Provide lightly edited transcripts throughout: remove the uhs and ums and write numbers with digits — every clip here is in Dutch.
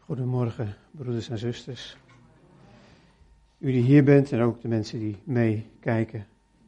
Goedemorgen, broeders en zusters. U die hier bent en ook de mensen die meekijken.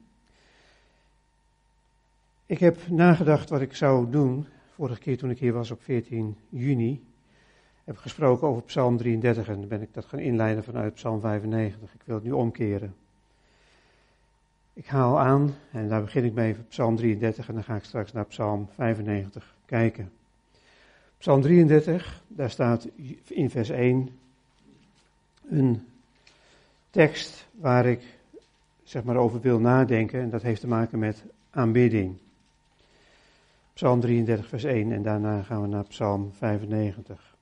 Ik heb nagedacht wat ik zou doen. Vorige keer toen ik hier was op 14 juni, heb ik gesproken over Psalm 33 en dan ben ik dat gaan inleiden vanuit Psalm 95. Ik wil het nu omkeren. Ik haal aan en daar begin ik mee met Psalm 33 en dan ga ik straks naar Psalm 95 kijken. Psalm 33, daar staat in vers 1 een tekst waar ik over wil nadenken en dat heeft te maken met aanbidding. Psalm 33 vers 1 en daarna gaan we naar Psalm 95.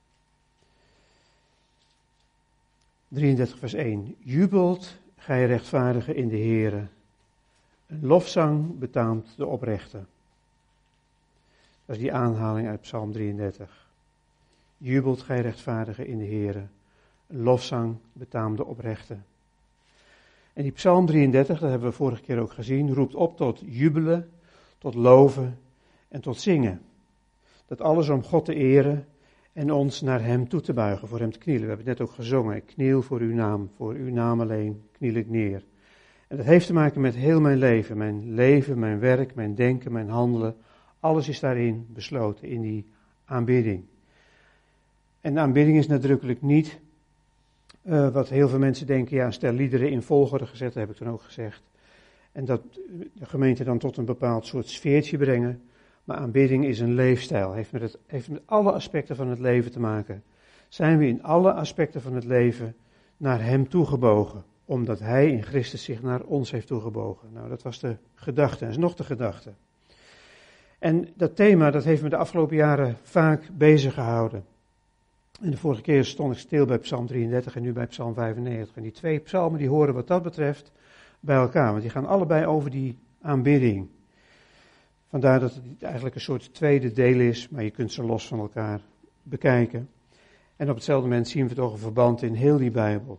33 vers 1. Jubelt gij rechtvaardigen in de Heere. Een lofzang betaamt de oprechte. Dat is die aanhaling uit Psalm 33. Jubelt gij rechtvaardigen in de Heere. Een lofzang betaamt de oprechte. En die Psalm 33, dat hebben we vorige keer ook gezien, roept op tot jubelen, tot loven en tot zingen. Dat alles om God te eren en ons naar Hem toe te buigen, voor Hem te knielen. We hebben het net ook gezongen, ik kniel voor uw naam alleen kniel ik neer. En dat heeft te maken met heel mijn leven, mijn werk, mijn denken, mijn handelen. Alles is daarin besloten, in die aanbidding. En de aanbidding is nadrukkelijk niet wat heel veel mensen denken, ja, stel liederen in volgorde gezet, dat heb ik toen ook gezegd. En dat de gemeente dan tot een bepaald soort sfeertje brengen. Maar aanbidding is een leefstijl, heeft met alle aspecten van het leven te maken. Zijn we in alle aspecten van het leven naar Hem toegebogen, omdat Hij in Christus zich naar ons heeft toegebogen. Nou, dat was de gedachte, en is nog de gedachte. En dat thema, dat heeft me de afgelopen jaren vaak bezig gehouden. En de vorige keer stond ik stil bij Psalm 33 en nu bij Psalm 95. En die twee psalmen die horen wat dat betreft bij elkaar, want die gaan allebei over die aanbidding. Vandaar dat het eigenlijk een soort tweede deel is, maar je kunt ze los van elkaar bekijken. En op hetzelfde moment zien we toch een verband in heel die Bijbel.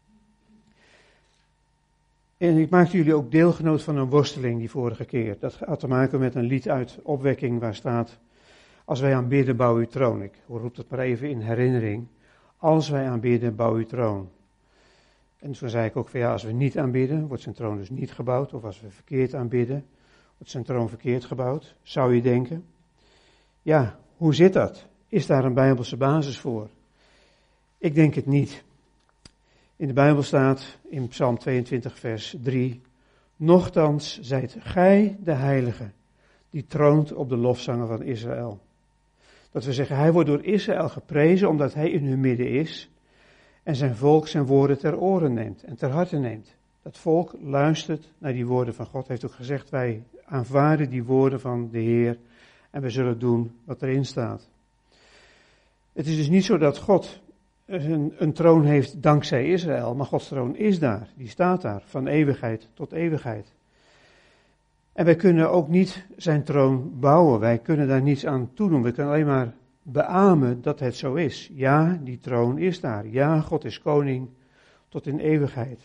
En ik maakte jullie ook deelgenoot van een worsteling die vorige keer. Dat had te maken met een lied uit Opwekking waar staat: als wij aanbidden, bouw uw troon. Ik roep dat maar even in herinnering. Als wij aanbidden, bouw uw troon. En toen zei ik ook van ja, als we niet aanbidden, wordt zijn troon dus niet gebouwd. Of als we verkeerd aanbidden, wordt zijn troon verkeerd gebouwd. Zou je denken. Ja, hoe zit dat? Is daar een Bijbelse basis voor? Ik denk het niet. In de Bijbel staat in Psalm 22 vers 3. Nochtans zijt gij de heilige, die troont op de lofzangen van Israël. Dat we zeggen, hij wordt door Israël geprezen omdat hij in hun midden is en zijn volk zijn woorden ter oren neemt en ter harte neemt. Dat volk luistert naar die woorden van God. Hij heeft ook gezegd, wij aanvaarden die woorden van de Heer en we zullen doen wat erin staat. Het is dus niet zo dat God een troon heeft dankzij Israël, maar Gods troon is daar, die staat daar, van eeuwigheid tot eeuwigheid. En wij kunnen ook niet zijn troon bouwen, wij kunnen daar niets aan toedoen, we kunnen alleen maar beamen dat het zo is. Ja, die troon is daar, ja, God is koning tot in eeuwigheid.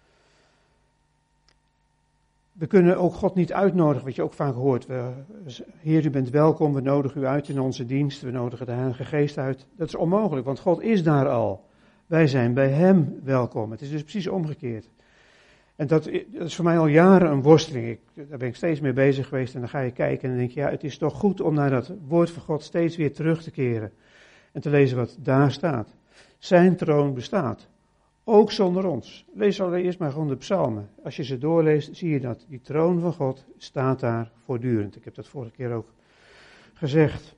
We kunnen ook God niet uitnodigen, wat je ook vaak hoort. Heer, u bent welkom, we nodigen u uit in onze dienst, we nodigen de Heilige Geest uit. Dat is onmogelijk, want God is daar al. Wij zijn bij Hem welkom. Het is dus precies omgekeerd. En dat is voor mij al jaren een worsteling. Daar ben ik steeds mee bezig geweest en dan ga je kijken en dan denk je, ja, het is toch goed om naar dat woord van God steeds weer terug te keren. En te lezen wat daar staat. Zijn troon bestaat. Ook zonder ons. Lees allereerst maar gewoon de psalmen. Als je ze doorleest, zie je dat die troon van God staat daar voortdurend. Ik heb dat vorige keer ook gezegd.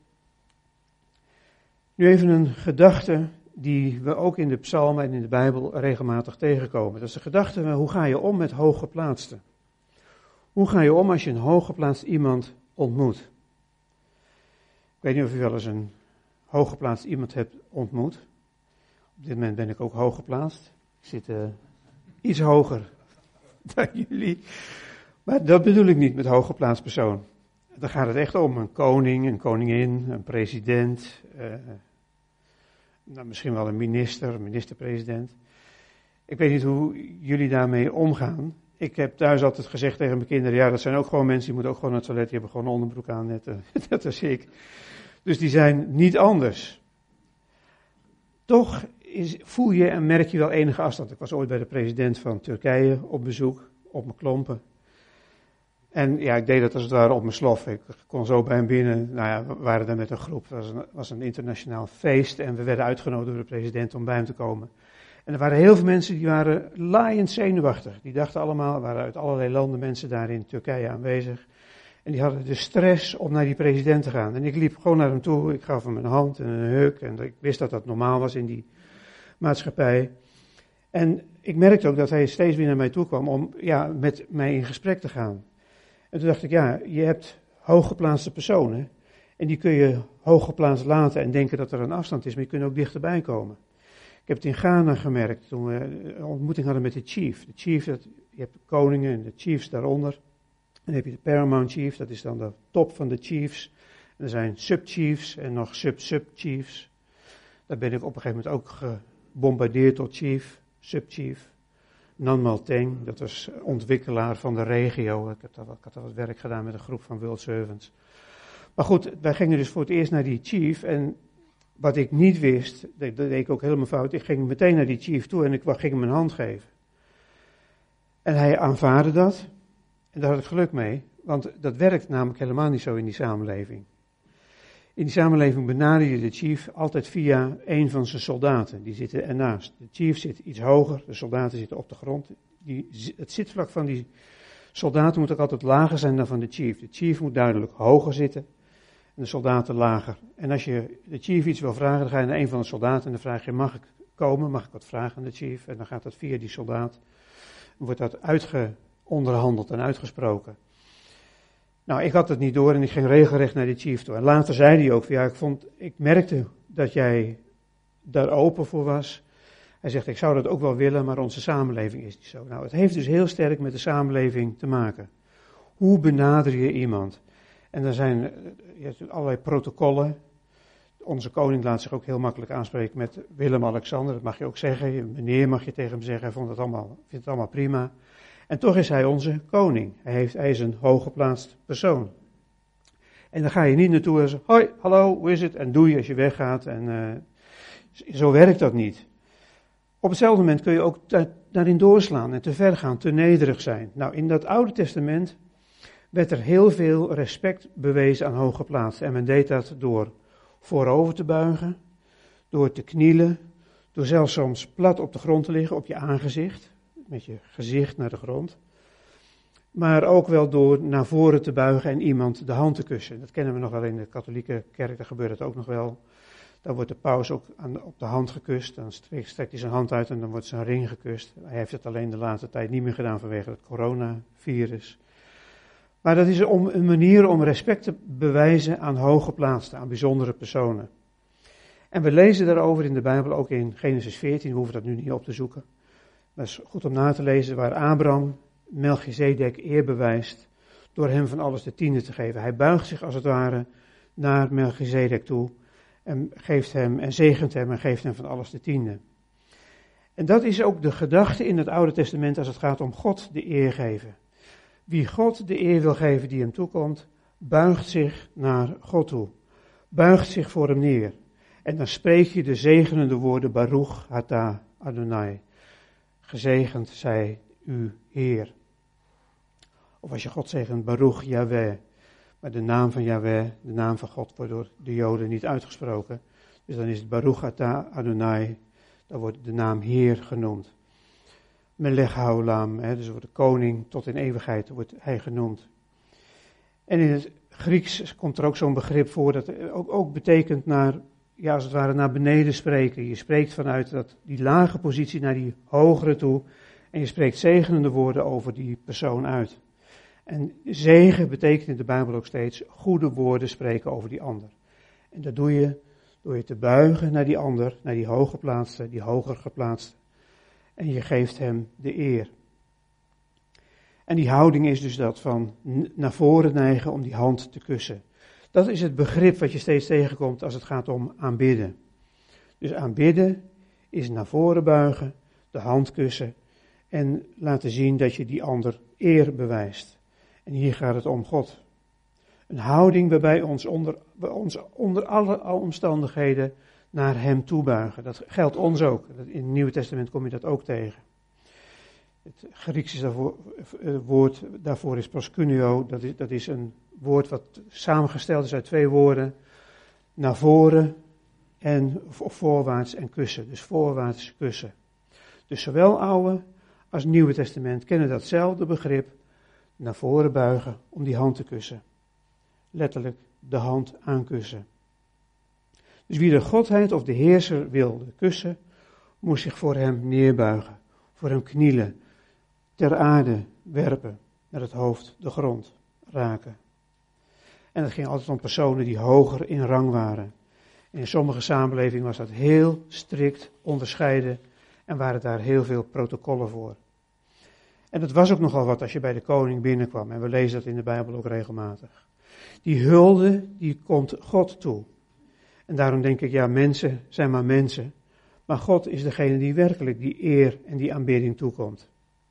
Nu even een gedachte die we ook in de psalmen en in de Bijbel regelmatig tegenkomen. Dat is de gedachte, hoe ga je om met hooggeplaatsten? Hoe ga je om als je een hooggeplaatst iemand ontmoet? Ik weet niet of u wel eens een hooggeplaatst iemand hebt ontmoet. Op dit moment ben ik ook hooggeplaatst. Ik zit iets hoger dan jullie. Maar dat bedoel ik niet met hooggeplaatst persoon. Dan gaat het echt om een koning, een koningin, een president. Misschien wel een minister, een minister-president. Ik weet niet hoe jullie daarmee omgaan. Ik heb thuis altijd gezegd tegen mijn kinderen, ja, dat zijn ook gewoon mensen, die moeten ook gewoon naar het toilet, die hebben gewoon een onderbroek aan, net als ik. Dus die zijn niet anders. toch voel je en merk je wel enige afstand. Ik was ooit bij de president van Turkije op bezoek, op mijn klompen. En ja, ik deed dat als het ware op mijn slof. Ik kon zo bij hem binnen. Nou ja, we waren daar met een groep. Het was een internationaal feest en we werden uitgenodigd door de president om bij hem te komen. En er waren heel veel mensen die waren laaiend zenuwachtig. Die dachten allemaal, er waren uit allerlei landen mensen daar in Turkije aanwezig. En die hadden de stress om naar die president te gaan. En ik liep gewoon naar hem toe, ik gaf hem een hand en een huk. En ik wist dat dat normaal was in die maatschappij. En ik merkte ook dat hij steeds weer naar mij toe kwam om met mij in gesprek te gaan. En toen dacht ik, ja, je hebt hooggeplaatste personen. En die kun je hooggeplaatst laten en denken dat er een afstand is, maar je kunt ook dichterbij komen. Ik heb het in Ghana gemerkt toen we een ontmoeting hadden met de chief. De chief, je hebt de koningen en de chiefs daaronder. Dan heb je de paramount chief, dat is dan de top van de chiefs. En er zijn subchiefs en nog sub-subchiefs. Daar ben ik op een gegeven moment ook gebombardeerd tot chief, subchief. Nanmal Teng, dat was ontwikkelaar van de regio. Ik had daar wat werk gedaan met een groep van World Servants. Maar goed, wij gingen dus voor het eerst naar die chief. En wat ik niet wist, dat deed ik ook helemaal fout. Ik ging meteen naar die chief toe en ik ging hem een hand geven. En hij aanvaardde dat. En daar had ik geluk mee, want dat werkt namelijk helemaal niet zo in die samenleving. In die samenleving benader je de chief altijd via een van zijn soldaten. Die zitten ernaast. De chief zit iets hoger, de soldaten zitten op de grond. Het zitvlak van die soldaten moet ook altijd lager zijn dan van de chief. De chief moet duidelijk hoger zitten en de soldaten lager. En als je de chief iets wil vragen, dan ga je naar een van de soldaten en dan vraag je, mag ik komen, mag ik wat vragen aan de chief? En dan gaat dat via die soldaat. Dan wordt dat onderhandeld en uitgesproken. Nou, ik had het niet door en ik ging regelrecht naar de chief toe. En later zei hij ook, ik merkte dat jij daar open voor was. Hij zegt, ik zou dat ook wel willen, maar onze samenleving is niet zo. Nou, het heeft dus heel sterk met de samenleving te maken. Hoe benader je iemand? En er zijn allerlei protocollen. Onze koning laat zich ook heel makkelijk aanspreken met Willem-Alexander. Dat mag je ook zeggen. Meneer mag je tegen hem zeggen. Hij vindt het allemaal prima. En toch is hij onze koning. Hij is een hooggeplaatst persoon. En dan ga je niet naartoe en zeggen, hoi, hallo, hoe is het? En doe je als je weggaat. En zo werkt dat niet. Op hetzelfde moment kun je ook daarin doorslaan en te ver gaan, te nederig zijn. Nou, in dat Oude Testament werd er heel veel respect bewezen aan hooggeplaatsten. En men deed dat door voorover te buigen, door te knielen, door zelfs soms plat op de grond te liggen, op je aangezicht, met je gezicht naar de grond. Maar ook wel door naar voren te buigen en iemand de hand te kussen. Dat kennen we nog wel in de katholieke kerk, daar gebeurt het ook nog wel. Dan wordt de paus ook op de hand gekust, dan strekt hij zijn hand uit en dan wordt zijn ring gekust. Hij heeft het alleen de laatste tijd niet meer gedaan vanwege het coronavirus. Maar dat is een manier om respect te bewijzen aan hooggeplaatsten, aan bijzondere personen. En we lezen daarover in de Bijbel, ook in Genesis 14, we hoeven dat nu niet op te zoeken. Dat is goed om na te lezen, waar Abraham Melchizedek eer bewijst door hem van alles de tiende te geven. Hij buigt zich als het ware naar Melchizedek toe en geeft hem en zegent hem en geeft hem van alles de tiende. En dat is ook de gedachte in het Oude Testament als het gaat om God de eer geven. Wie God de eer wil geven die hem toekomt, buigt zich naar God toe. Buigt zich voor hem neer. En dan spreek je de zegenende woorden Baruch Atah Adonai. Gezegend zij uw Heer. Of als je God zegent, Baruch Yahweh. Maar de naam van Yahweh, de naam van God, wordt door de Joden niet uitgesproken. Dus dan is het Baruch Atah Adonai. Dan wordt de naam Heer genoemd. Melech haolam, dus wordt de koning tot in eeuwigheid wordt hij genoemd. En in het Grieks komt er ook zo'n begrip voor dat ook betekent naar, ja als het ware naar beneden spreken. Je spreekt vanuit die lage positie naar die hogere toe en je spreekt zegenende woorden over die persoon uit. En zegen betekent in de Bijbel ook steeds goede woorden spreken over die ander. En dat doe je door je te buigen naar die ander, naar die hooggeplaatste, die hoger geplaatste. En je geeft hem de eer. En die houding is dus dat van naar voren neigen om die hand te kussen. Dat is het begrip wat je steeds tegenkomt als het gaat om aanbidden. Dus aanbidden is naar voren buigen, de hand kussen en laten zien dat je die ander eer bewijst. En hier gaat het om God. Een houding waarbij ons onder alle omstandigheden naar hem toebuigen. Dat geldt ons ook. In het Nieuwe Testament kom je dat ook tegen. Het Griekse woord daarvoor is proskuneo. Dat is een woord wat samengesteld is uit 2 woorden. Naar voren en voorwaarts en kussen. Dus voorwaarts kussen. Dus zowel Oude als Nieuwe Testament kennen datzelfde begrip. Naar voren buigen om die hand te kussen. Letterlijk de hand aankussen. Dus wie de godheid of de heerser wilde kussen, moest zich voor hem neerbuigen, voor hem knielen, ter aarde werpen, met het hoofd de grond raken. En het ging altijd om personen die hoger in rang waren. En in sommige samenlevingen was dat heel strikt onderscheiden en waren daar heel veel protocollen voor. En het was ook nogal wat als je bij de koning binnenkwam, en we lezen dat in de Bijbel ook regelmatig. Die hulde, die komt God toe. En daarom denk ik, ja, mensen zijn maar mensen. Maar God is degene die werkelijk die eer en die aanbidding toekomt.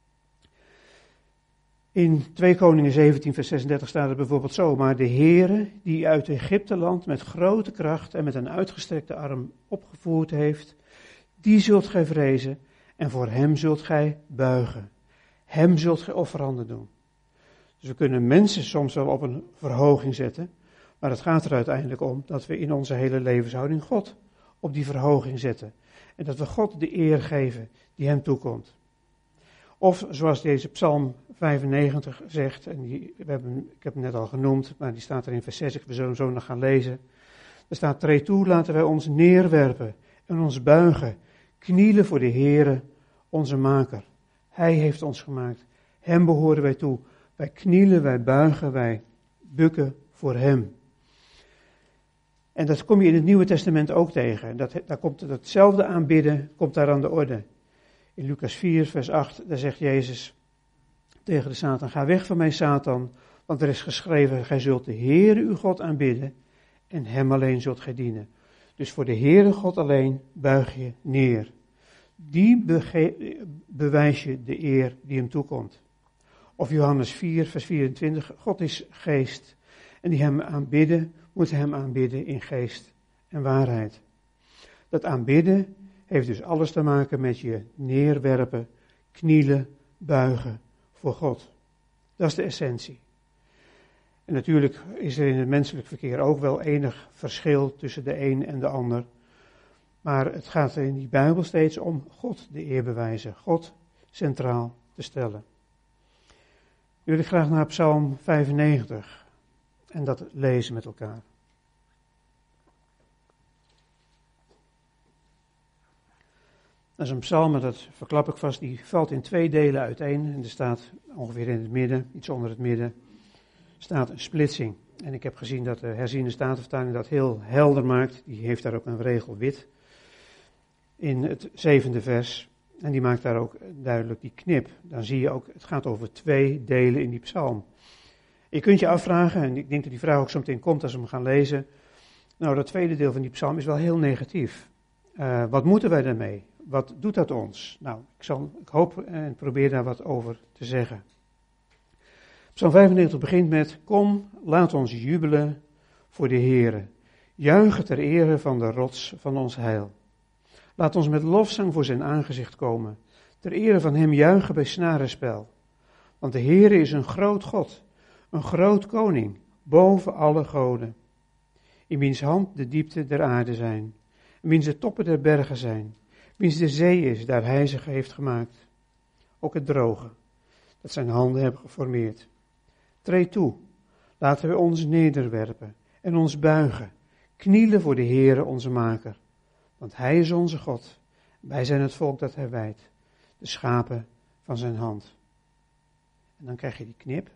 In 2 Koningen 17 vers 36 staat het bijvoorbeeld zo. Maar de Heere die uit Egypteland met grote kracht en met een uitgestrekte arm opgevoerd heeft, die zult gij vrezen en voor hem zult gij buigen. Hem zult gij offeranden doen. Dus we kunnen mensen soms wel op een verhoging zetten. Maar het gaat er uiteindelijk om dat we in onze hele levenshouding God op die verhoging zetten. En dat we God de eer geven die hem toekomt. Of zoals deze Psalm 95 zegt, en ik heb hem net al genoemd, maar die staat er in vers 6, we zullen hem zo nog gaan lezen. Er staat, treed toe, laten wij ons neerwerpen en ons buigen, knielen voor de Heere, onze maker. Hij heeft ons gemaakt, hem behoren wij toe. Wij knielen, wij buigen, wij bukken voor hem. En dat kom je in het Nieuwe Testament ook tegen. Daar komt hetzelfde aanbidden, komt daar aan de orde. In Lucas 4 vers 8, daar zegt Jezus tegen de Satan, ga weg van mij Satan, want er is geschreven, gij zult de Heere uw God aanbidden en hem alleen zult gij dienen. Dus voor de Heere God alleen buig je neer. Die bewijs je de eer die hem toekomt. Of Johannes 4 vers 24, God is geest en die hem aanbidden, moeten hem aanbidden in geest en waarheid. Dat aanbidden heeft dus alles te maken met je neerwerpen, knielen, buigen voor God. Dat is de essentie. En natuurlijk is er in het menselijk verkeer ook wel enig verschil tussen de een en de ander. Maar het gaat in die Bijbel steeds om God de eer bewijzen, God centraal te stellen. Nu wil ik graag naar Psalm 95 en dat lezen met elkaar. Dat is een psalm, dat verklap ik vast, die valt in 2 delen uiteen. En er staat ongeveer in het midden, iets onder het midden, staat een splitsing. En ik heb gezien dat de herziene statenvertaling dat heel helder maakt. Die heeft daar ook een regel wit in het 7e vers. En die maakt daar ook duidelijk die knip. Dan zie je ook, het gaat over 2 delen in die psalm. Je kunt je afvragen, en ik denk dat die vraag ook zo meteen komt als we hem gaan lezen. Nou, dat tweede deel van die psalm is wel heel negatief. Wat moeten wij daarmee? Wat doet dat ons? Nou, ik hoop en probeer daar wat over te zeggen. Psalm 95 begint met, kom, laat ons jubelen voor de Heere. Juichen ter ere van de rots van ons heil. Laat ons met lofzang voor zijn aangezicht komen. Ter ere van hem juichen bij snarenspel. Want de Heere is een groot God, een groot koning, boven alle goden. In wiens hand de diepte der aarde zijn. In wiens de toppen der bergen zijn. Wiens de zee is, daar hij zich heeft gemaakt. Ook het droge, dat zijn handen hebben geformeerd. Treed toe, laten we ons nederwerpen en ons buigen. Knielen voor de Heere onze maker. Want hij is onze God. Wij zijn het volk dat hij wijdt. De schapen van zijn hand. En dan krijg je die knip.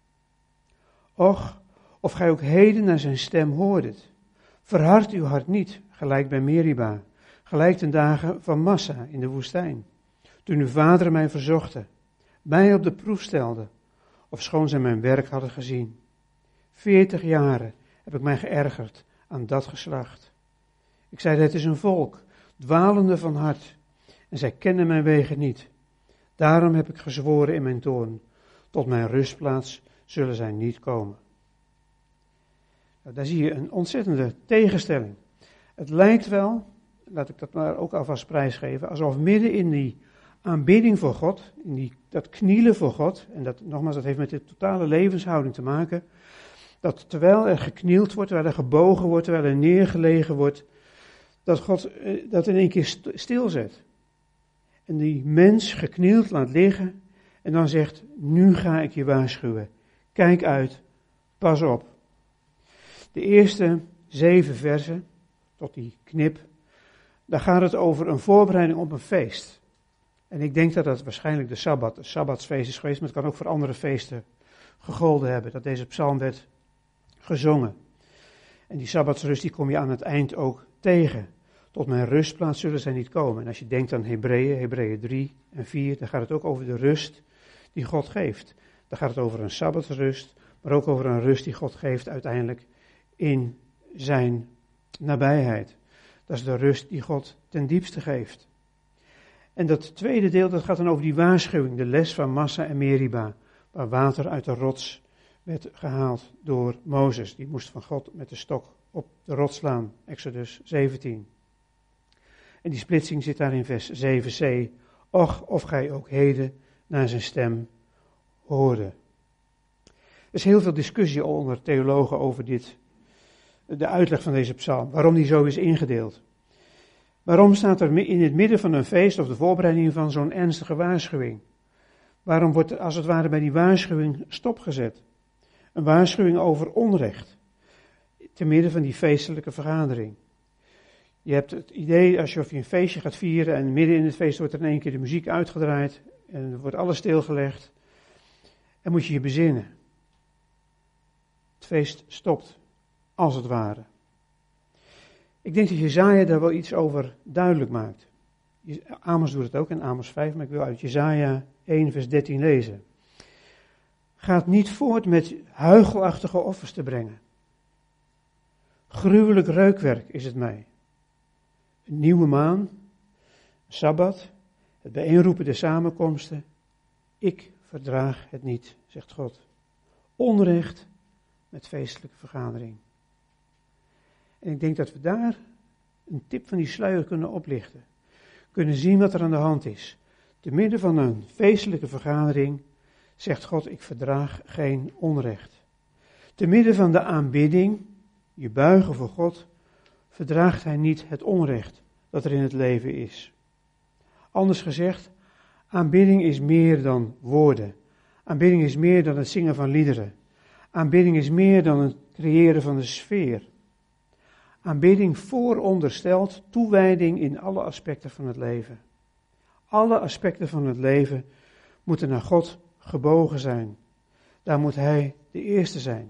Och, of gij ook heden naar zijn stem hoordet. Verhard uw hart niet, gelijk bij Meriba. Gelijk ten dagen van Massa in de woestijn. Toen uw vader mij verzochten. Mij op de proef stelde. Ofschoon zij mijn werk hadden gezien. 40 jaren heb ik mij geërgerd aan dat geslacht. Ik zei, het is een volk, dwalende van hart. En zij kennen mijn wegen niet. Daarom heb ik gezworen in mijn toorn. Tot mijn rustplaats zullen zij niet komen. Nou, daar zie je een ontzettende tegenstelling. Het lijkt wel laat ik dat maar ook alvast prijsgeven, alsof midden in die aanbidding voor God, in dat knielen voor God, en dat heeft met de totale levenshouding te maken, dat terwijl er geknield wordt, terwijl er gebogen wordt, terwijl er neergelegen wordt, dat God dat in één keer stilzet. En die mens geknield laat liggen en dan zegt, nu ga ik je waarschuwen. Kijk uit, pas op. De eerste 7 versen, tot die knip, daar gaat het over een voorbereiding op een feest. En ik denk dat dat waarschijnlijk de Sabbatsfeest is geweest, maar het kan ook voor andere feesten gegolden hebben, dat deze psalm werd gezongen. En die Sabbatsrust die kom je aan het eind ook tegen. Tot mijn rustplaats zullen zij niet komen. En als je denkt aan Hebreeën 3 en 4, dan gaat het ook over de rust die God geeft. Dan gaat het over een Sabbatsrust, maar ook over een rust die God geeft uiteindelijk in zijn nabijheid. Dat is de rust die God ten diepste geeft. En dat tweede deel, dat gaat dan over die waarschuwing, de les van Massa en Meriba, waar water uit de rots werd gehaald door Mozes. Die moest van God met de stok op de rots slaan, Exodus 17. En die splitsing zit daar in vers 7c. Och, of gij ook heden naar zijn stem hoorde. Er is heel veel discussie onder theologen over de uitleg van deze psalm, waarom die zo is ingedeeld. Waarom staat er in het midden van een feest of de voorbereiding van zo'n ernstige waarschuwing? Waarom wordt er als het ware bij die waarschuwing stopgezet? Een waarschuwing over onrecht, te midden van die feestelijke vergadering. Je hebt het idee alsof je een feestje gaat vieren en midden in het feest wordt er in één keer de muziek uitgedraaid en er wordt alles stilgelegd. En moet je je bezinnen. Het feest stopt, als het ware. Ik denk dat Jesaja daar wel iets over duidelijk maakt. Amos doet het ook in Amos 5, maar ik wil uit Jesaja 1 vers 13 lezen. Gaat niet voort met huichelachtige offers te brengen. Gruwelijk reukwerk is het mij. Een nieuwe maan, een sabbat, het bijeenroepen der samenkomsten. Ik verdraag het niet, zegt God. Onrecht met feestelijke vergadering. En ik denk dat we daar een tip van die sluier kunnen oplichten. Kunnen zien wat er aan de hand is. Te midden van een feestelijke vergadering zegt God, ik verdraag geen onrecht. Te midden van de aanbidding, je buigen voor God, verdraagt hij niet het onrecht dat er in het leven is. Anders gezegd, aanbidding is meer dan woorden. Aanbidding is meer dan het zingen van liederen. Aanbidding is meer dan het creëren van de sfeer. Aanbidding vooronderstelt toewijding in alle aspecten van het leven. Alle aspecten van het leven moeten naar God gebogen zijn. Daar moet hij de eerste zijn.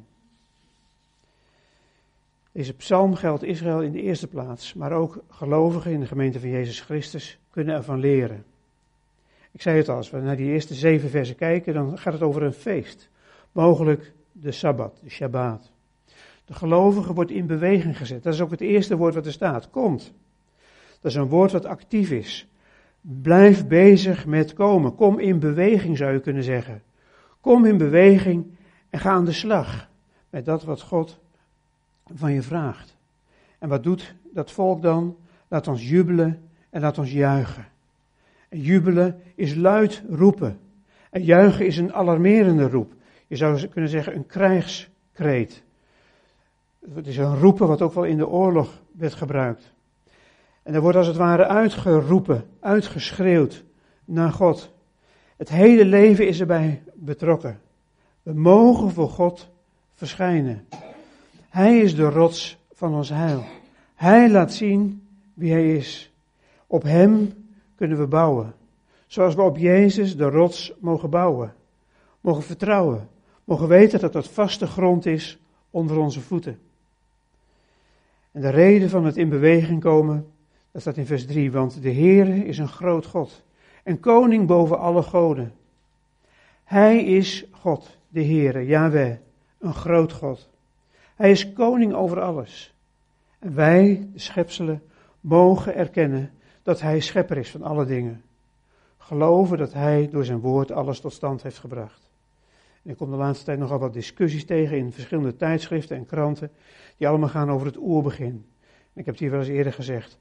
Deze psalm geldt Israël in de eerste plaats, maar ook gelovigen in de gemeente van Jezus Christus kunnen ervan leren. Ik zei het al, als we naar die eerste 7 versen kijken, dan gaat het over een feest. Mogelijk de Sabbat, de Shabbat. De gelovige wordt in beweging gezet. Dat is ook het eerste woord wat er staat, komt. Dat is een woord wat actief is. Blijf bezig met komen. Kom in beweging, zou je kunnen zeggen. Kom in beweging en ga aan de slag met dat wat God van je vraagt. En wat doet dat volk dan? Laat ons jubelen en laat ons juichen. En jubelen is luid roepen. En juichen is een alarmerende roep. Je zou kunnen zeggen een krijgskreet. Het is een roepen wat ook wel in de oorlog werd gebruikt. En er wordt als het ware uitgeroepen, uitgeschreeuwd naar God. Het hele leven is erbij betrokken. We mogen voor God verschijnen. Hij is de rots van ons heil. Hij laat zien wie hij is. Op hem kunnen we bouwen. Zoals we op Jezus de rots mogen bouwen. Mogen vertrouwen. Mogen weten dat dat vaste grond is onder onze voeten. En de reden van het in beweging komen, dat staat in vers 3. Want de Heere is een groot God. En koning boven alle goden. Hij is God, de Heere, Yahweh, een groot God. Hij is koning over alles. En wij, de schepselen, mogen erkennen dat hij schepper is van alle dingen. Geloven dat hij door zijn woord alles tot stand heeft gebracht. En ik kom de laatste tijd nogal wat discussies tegen in verschillende tijdschriften en kranten, die allemaal gaan over het oerbegin. En ik heb het hier wel eens eerder gezegd,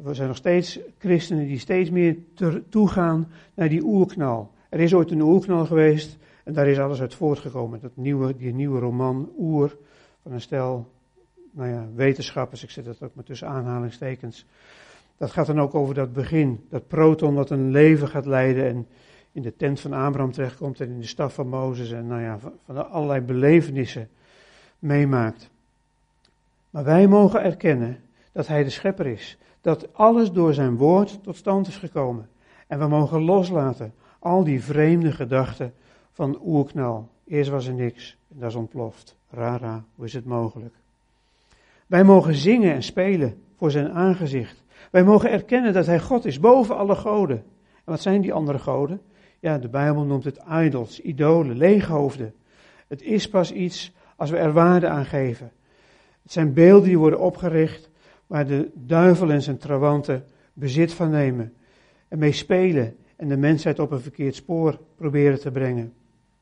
Er zijn nog steeds christenen die steeds meer toegaan naar die oerknal. Er is ooit een oerknal geweest en daar is alles uit voortgekomen. Die nieuwe roman Oer van een stel wetenschappers, ik zet dat ook maar tussen aanhalingstekens. Dat gaat dan ook over dat begin, dat proton wat een leven gaat leiden en in de tent van Abraham terechtkomt en in de staf van Mozes en van allerlei belevenissen meemaakt. Maar wij mogen erkennen dat hij de schepper is. Dat alles door zijn woord tot stand is gekomen. En we mogen loslaten al die vreemde gedachten van oerknal. Eerst was er niks en dat is ontploft. Rara, hoe is het mogelijk? Wij mogen zingen en spelen voor zijn aangezicht. Wij mogen erkennen dat hij God is boven alle goden. En wat zijn die andere goden? Ja, de Bijbel noemt het idols, idolen, leeghoofden. Het is pas iets als we er waarde aan geven. Het zijn beelden die worden opgericht waar de duivel en zijn trawanten bezit van nemen. En mee spelen en de mensheid op een verkeerd spoor proberen te brengen.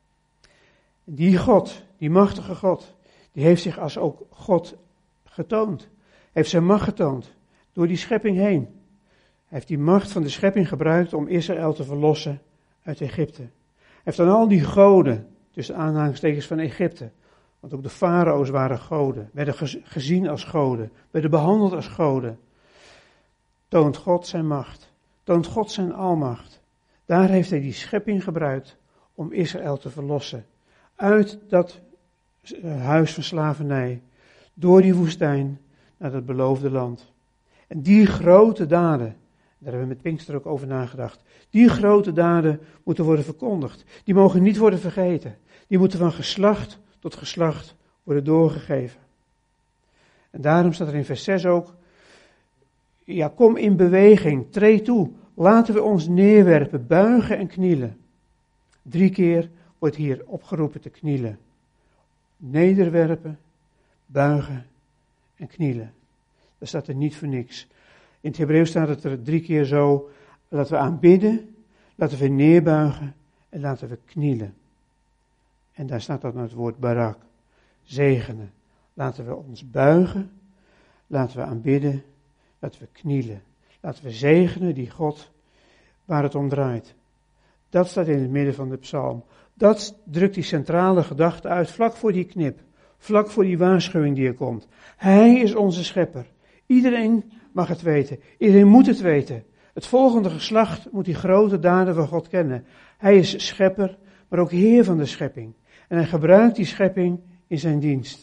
Die God, die machtige God, die heeft zich als ook God getoond. Heeft zijn macht getoond door die schepping heen. Hij heeft die macht van de schepping gebruikt om Israël te verlossen uit Egypte. Hij heeft dan al die goden, tussen aanhalingstekens van Egypte, want ook de farao's waren goden, werden gezien als goden, werden behandeld als goden. Toont God zijn macht, toont God zijn almacht. Daar heeft hij die schepping gebruikt om Israël te verlossen. Uit dat huis van slavernij, door die woestijn naar het beloofde land. En die grote daden, daar hebben we met Pinkster ook over nagedacht. Die grote daden moeten worden verkondigd. Die mogen niet worden vergeten. Die moeten van geslacht tot geslacht worden doorgegeven. En daarom staat er in vers 6 ook, ja, kom in beweging, treed toe. Laten we ons neerwerpen, buigen en knielen. 3 keer wordt hier opgeroepen te knielen. Nederwerpen, buigen en knielen. Dat staat er niet voor niks. In het Hebreeuws staat het er 3 keer zo, laten we aanbidden, laten we neerbuigen en laten we knielen. En daar staat dan het woord barak, zegenen. Laten we ons buigen, laten we aanbidden, laten we knielen. Laten we zegenen die God waar het om draait. Dat staat in het midden van de psalm. Dat drukt die centrale gedachte uit, vlak voor die knip. Vlak voor die waarschuwing die er komt. Hij is onze schepper. Iedereen mag het weten. Iedereen moet het weten. Het volgende geslacht moet die grote daden van God kennen. Hij is schepper, maar ook heer van de schepping. En hij gebruikt die schepping in zijn dienst.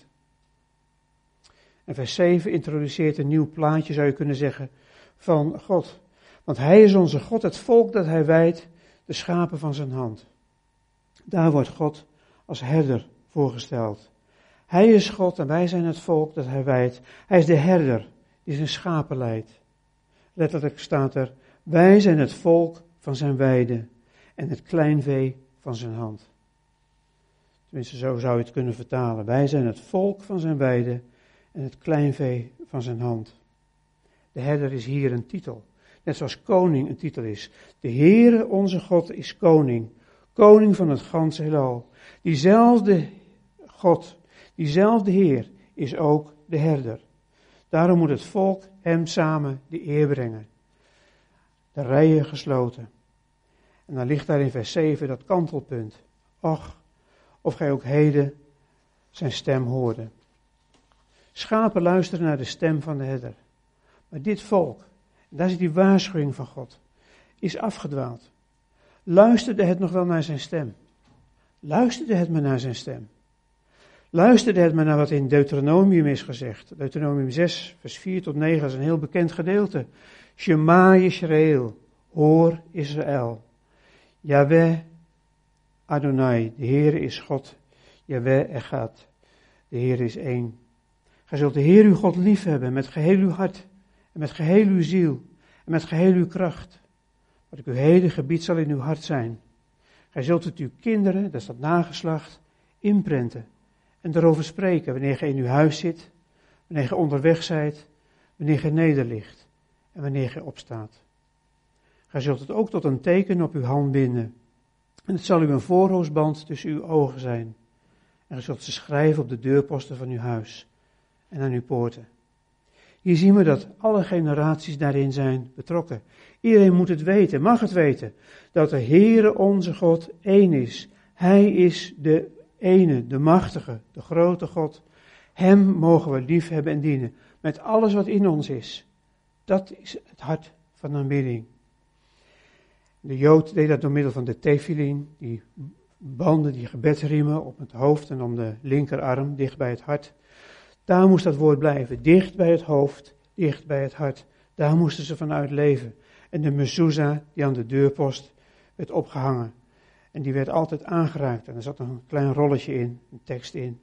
En vers 7 introduceert een nieuw plaatje, zou je kunnen zeggen, van God. Want hij is onze God, het volk dat hij wijdt, de schapen van zijn hand. Daar wordt God als herder voorgesteld. Hij is God en wij zijn het volk dat hij wijdt. Hij is de herder die zijn schapen leidt. Letterlijk staat er, wij zijn het volk van zijn weide en het kleinvee van zijn hand. Tenminste, zo zou je het kunnen vertalen. Wij zijn het volk van zijn weide en het kleinvee van zijn hand. De herder is hier een titel. Net zoals koning een titel is. De Heere onze God is koning. Koning van het ganse heelal. Diezelfde God, diezelfde Heer is ook de herder. Daarom moet het volk hem samen de eer brengen. De rijen gesloten. En dan ligt daar in vers 7 dat kantelpunt. Och, of gij ook heden zijn stem hoorde. Schapen luisteren naar de stem van de herder. Maar dit volk, en daar zit die waarschuwing van God, is afgedwaald. Luisterde het nog wel naar zijn stem? Luisterde het maar naar zijn stem? Luisterde het maar naar wat in Deuteronomium is gezegd? Deuteronomium 6, vers 4 tot 9 is een heel bekend gedeelte. Shema Yisrael, hoor Israël. Yahweh Adonai, de Heere is God. Yahweh Echad, de Heere is één. Gij zult de Heer uw God liefhebben met geheel uw hart en met geheel uw ziel en met geheel uw kracht. Wat ik u heden gebied zal in uw hart zijn. Gij zult het uw kinderen, dat is dat nageslacht, inprenten en daarover spreken wanneer gij in uw huis zit, wanneer gij onderweg zijt, wanneer gij nederligt en wanneer gij opstaat. Gij zult het ook tot een teken op uw hand binden. En het zal u een voorhoofdband tussen uw ogen zijn. En gij zult ze schrijven op de deurposten van uw huis en aan uw poorten. Hier zien we dat alle generaties daarin zijn betrokken. Iedereen moet het weten, mag het weten, dat de Heere onze God één is. Hij is de ene, de machtige, de grote God. Hem mogen we lief hebben en dienen, met alles wat in ons is. Dat is het hart van aanbidding. De Jood deed dat door middel van de tefillin, die banden, die gebedsriemen op het hoofd en om de linkerarm, dicht bij het hart. Daar moest dat woord blijven, dicht bij het hoofd, dicht bij het hart. Daar moesten ze vanuit leven. En de mezuzah, die aan de deurpost werd opgehangen. En die werd altijd aangeraakt. En er zat nog een klein rolletje in, een tekst in.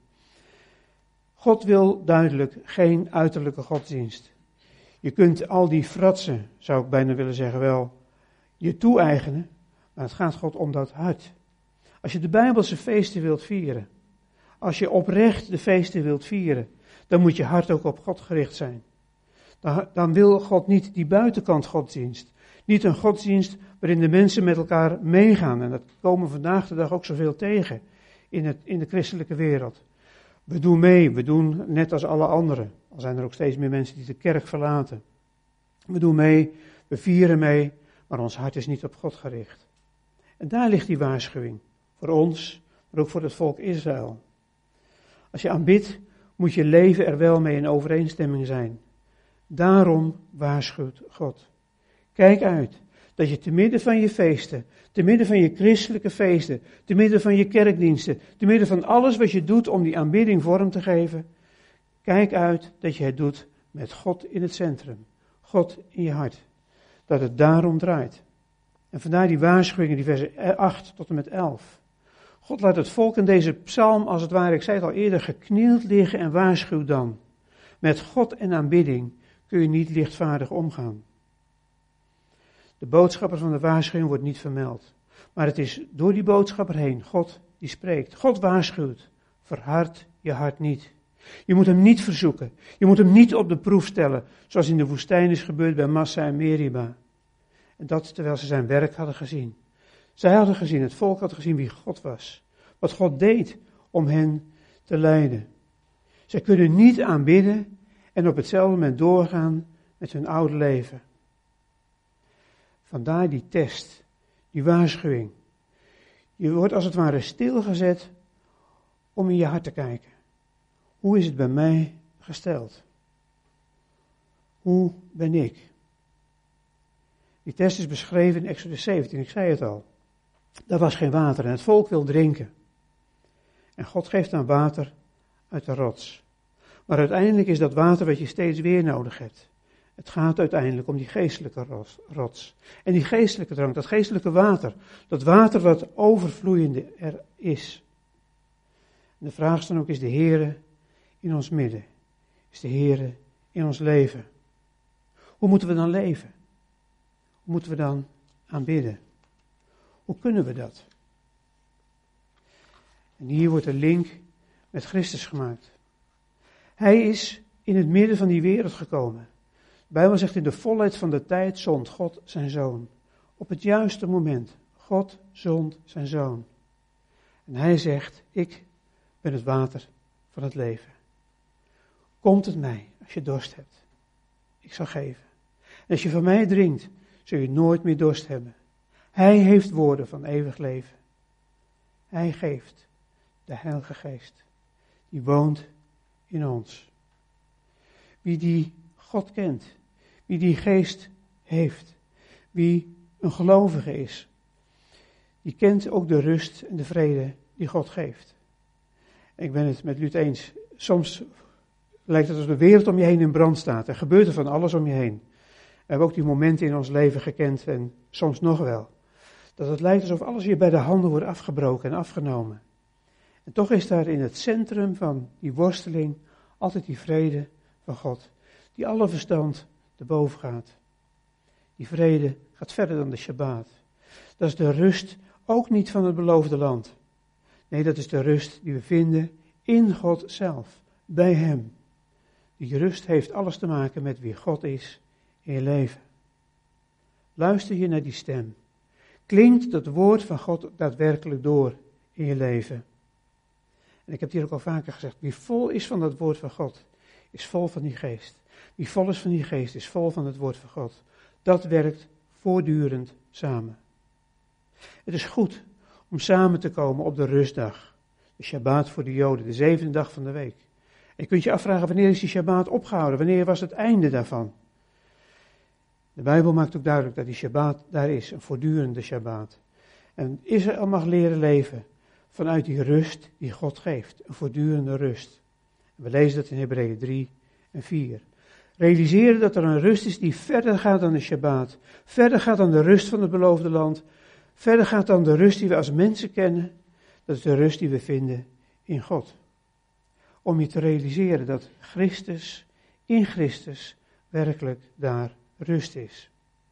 God wil duidelijk geen uiterlijke godsdienst. Je kunt al die fratsen, zou ik bijna willen zeggen, wel je toe-eigenen. Maar het gaat God om dat hart. Als je de Bijbelse feesten wilt vieren, als je oprecht de feesten wilt vieren, dan moet je hart ook op God gericht zijn. Dan wil God niet die buitenkant godsdienst. Niet een godsdienst waarin de mensen met elkaar meegaan. En dat komen vandaag de dag ook zoveel tegen in de christelijke wereld. We doen mee, we doen net als alle anderen. Al zijn er ook steeds meer mensen die de kerk verlaten. We doen mee, we vieren mee, maar ons hart is niet op God gericht. En daar ligt die waarschuwing. Voor ons, maar ook voor het volk Israël. Als je aanbidt, moet je leven er wel mee in overeenstemming zijn. Daarom waarschuwt God. Kijk uit, dat je te midden van je feesten, te midden van je christelijke feesten, te midden van je kerkdiensten, te midden van alles wat je doet om die aanbidding vorm te geven, kijk uit dat je het doet met God in het centrum. God in je hart. Dat het daarom draait. En vandaar die waarschuwingen, die versen 8 tot en met 11. God laat het volk in deze psalm, als het ware, ik zei het al eerder, geknield liggen en waarschuwt dan. Met God en aanbidding kun je niet lichtvaardig omgaan. De boodschapper van de waarschuwing wordt niet vermeld. Maar het is door die boodschapper heen, God die spreekt. God waarschuwt. Verhard je hart niet. Je moet hem niet verzoeken. Je moet hem niet op de proef stellen, zoals in de woestijn is gebeurd bij Massa en Meriba. En dat terwijl ze zijn werk hadden gezien. Zij hadden gezien, het volk had gezien wie God was. Wat God deed om hen te leiden. Zij kunnen niet aanbidden en op hetzelfde moment doorgaan met hun oude leven. Vandaar die test, die waarschuwing. Je wordt als het ware stilgezet om in je hart te kijken. Hoe is het bij mij gesteld? Hoe ben ik? Die test is beschreven in Exodus 17, ik zei het al. Daar was geen water en het volk wil drinken. En God geeft dan water uit de rots. Maar uiteindelijk is dat water wat je steeds weer nodig hebt. Het gaat uiteindelijk om die geestelijke rots. En die geestelijke drank, dat geestelijke water. Dat water wat overvloeiende er is. En de vraag is dan ook, is de Heere in ons midden? Is de Heere in ons leven? Hoe moeten we dan leven? Hoe moeten we dan aanbidden? Hoe kunnen we dat? En hier wordt de link met Christus gemaakt. Hij is in het midden van die wereld gekomen. De Bijbel zegt, in de volheid van de tijd zond God zijn zoon. Op het juiste moment. God zond zijn zoon. En hij zegt, ik ben het water van het leven. Kom tot mij als je dorst hebt. Ik zal geven. En als je van mij drinkt, zul je nooit meer dorst hebben. Hij heeft woorden van eeuwig leven. Hij geeft de Heilige Geest. Die woont in ons. Wie die God kent, wie die geest heeft, wie een gelovige is, die kent ook de rust en de vrede die God geeft. Ik ben het met Luut eens. Soms lijkt het alsof de wereld om je heen in brand staat. Er gebeurt er van alles om je heen. We hebben ook die momenten in ons leven gekend en soms nog wel. Dat het lijkt alsof alles je bij de handen wordt afgebroken en afgenomen. En toch is daar in het centrum van die worsteling altijd die vrede van God. Die alle verstand te boven gaat. Die vrede gaat verder dan de Shabbat. Dat is de rust ook niet van het beloofde land. Nee, dat is de rust die we vinden in God zelf. Bij Hem. Die rust heeft alles te maken met wie God is in je leven. Luister je naar die stem. Klinkt dat woord van God daadwerkelijk door in je leven? En ik heb het hier ook al vaker gezegd. Wie vol is van dat woord van God, is vol van die geest. Wie vol is van die geest is vol van het woord van God. Dat werkt voortdurend samen. Het is goed om samen te komen op de rustdag. De Shabbat voor de Joden, de 7e dag van de week. En je kunt je afvragen, wanneer is die Shabbat opgehouden? Wanneer was het einde daarvan? De Bijbel maakt ook duidelijk dat die Shabbat daar is, een voortdurende Shabbat. En Israël mag leren leven vanuit die rust die God geeft, een voortdurende rust. We lezen dat in Hebreeën 3 en 4. Realiseren dat er een rust is die verder gaat dan de Shabbat, verder gaat dan de rust van het beloofde land, verder gaat dan de rust die we als mensen kennen, dat is de rust die we vinden in God. Om je te realiseren dat Christus, in Christus, werkelijk daar rust is.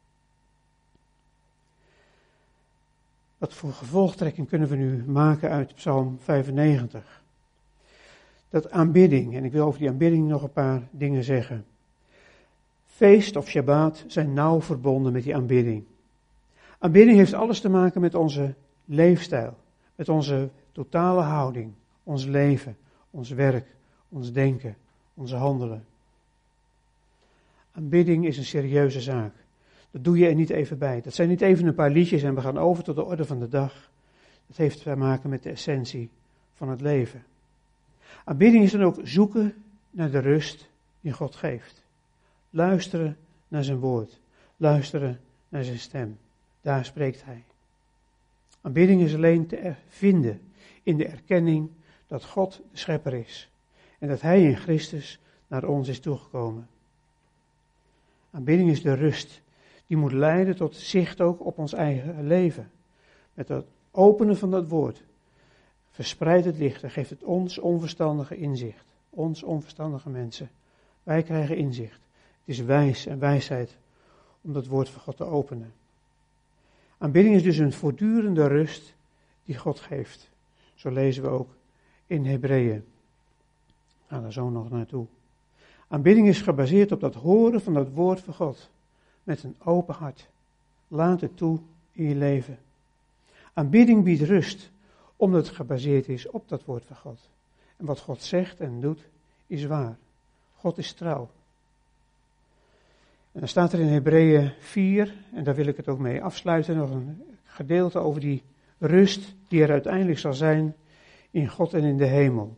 Wat voor gevolgtrekking kunnen we nu maken uit Psalm 95? Dat aanbidding, en ik wil over die aanbidding nog een paar dingen zeggen. Feest of Shabbat zijn nauw verbonden met die aanbidding. Aanbidding heeft alles te maken met onze leefstijl, met onze totale houding, ons leven, ons werk, ons denken, onze handelen. Aanbidding is een serieuze zaak. Dat doe je er niet even bij. Dat zijn niet even een paar liedjes en we gaan over tot de orde van de dag. Dat heeft te maken met de essentie van het leven. Aanbidding is dan ook zoeken naar de rust die God geeft. Luisteren naar zijn woord. Luisteren naar zijn stem. Daar spreekt hij. Aanbidding is alleen te vinden in de erkenning dat God de schepper is. En dat hij in Christus naar ons is toegekomen. Aanbidding is de rust die moet leiden tot zicht ook op ons eigen leven. Met het openen van dat woord verspreidt het licht en geeft het ons onverstandige inzicht. Ons onverstandige mensen. Wij krijgen inzicht. Het is wijs en wijsheid om dat woord van God te openen. Aanbidding is dus een voortdurende rust die God geeft. Zo lezen we ook in Hebreeën. Ik ga daar zo nog naartoe. Aanbidding is gebaseerd op dat horen van dat woord van God. Met een open hart. Laat het toe in je leven. Aanbidding biedt rust, omdat het gebaseerd is op dat woord van God. En wat God zegt en doet, is waar. God is trouw. En dan staat er in Hebreeën 4, en daar wil ik het ook mee afsluiten, nog een gedeelte over die rust die er uiteindelijk zal zijn in God en in de hemel.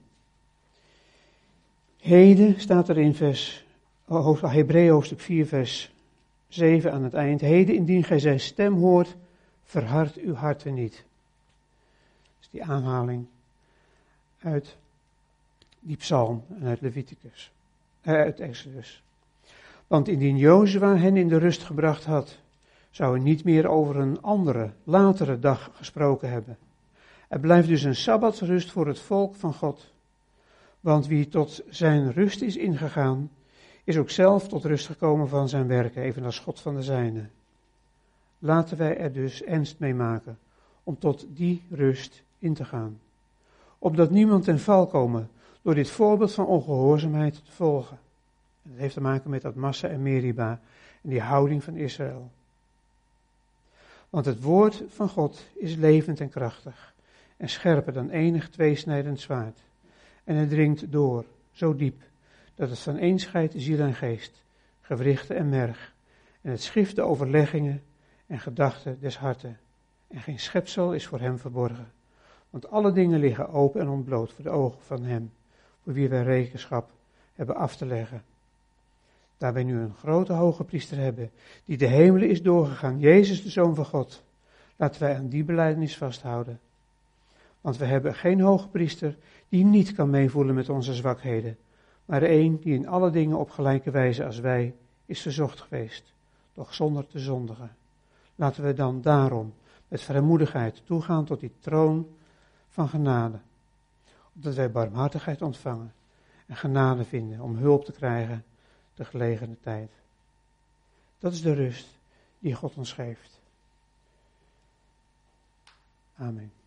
Heden staat er in Hebreeën hoofdstuk 4 vers 7 aan het eind. Heden indien gij zijn stem hoort, verhard uw harten niet. Dat is die aanhaling uit die psalm en uit Leviticus, uit Exodus. Want indien Jozua hen in de rust gebracht had, zou hij niet meer over een andere, latere dag gesproken hebben. Er blijft dus een sabbatsrust voor het volk van God. Want wie tot zijn rust is ingegaan, is ook zelf tot rust gekomen van zijn werken, evenals God van de zijne. Laten wij er dus ernst mee maken om tot die rust in te gaan. Opdat niemand ten val komen door dit voorbeeld van ongehoorzaamheid te volgen. En dat heeft te maken met dat Massa en Meriba en die houding van Israël. Want het woord van God is levend en krachtig en scherper dan enig tweesnijdend zwaard. En het dringt door, zo diep, dat het vaneenscheidt ziel en geest, gewrichten en merg, en het schift de overleggingen en gedachten des harten. En geen schepsel is voor hem verborgen, want alle dingen liggen open en ontbloot voor de ogen van hem, voor wie wij rekenschap hebben af te leggen. Daar wij nu een grote hoge priester hebben, die de hemelen is doorgegaan, Jezus de Zoon van God, laten wij aan die belijdenis vasthouden. Want we hebben geen hoge priester die niet kan meevoelen met onze zwakheden, maar een die in alle dingen op gelijke wijze als wij is verzocht geweest, doch zonder te zondigen. Laten we dan daarom met vrijmoedigheid toegaan tot die troon van genade, opdat wij barmhartigheid ontvangen en genade vinden om hulp te krijgen te gelegene tijd. Dat is de rust die God ons geeft. Amen.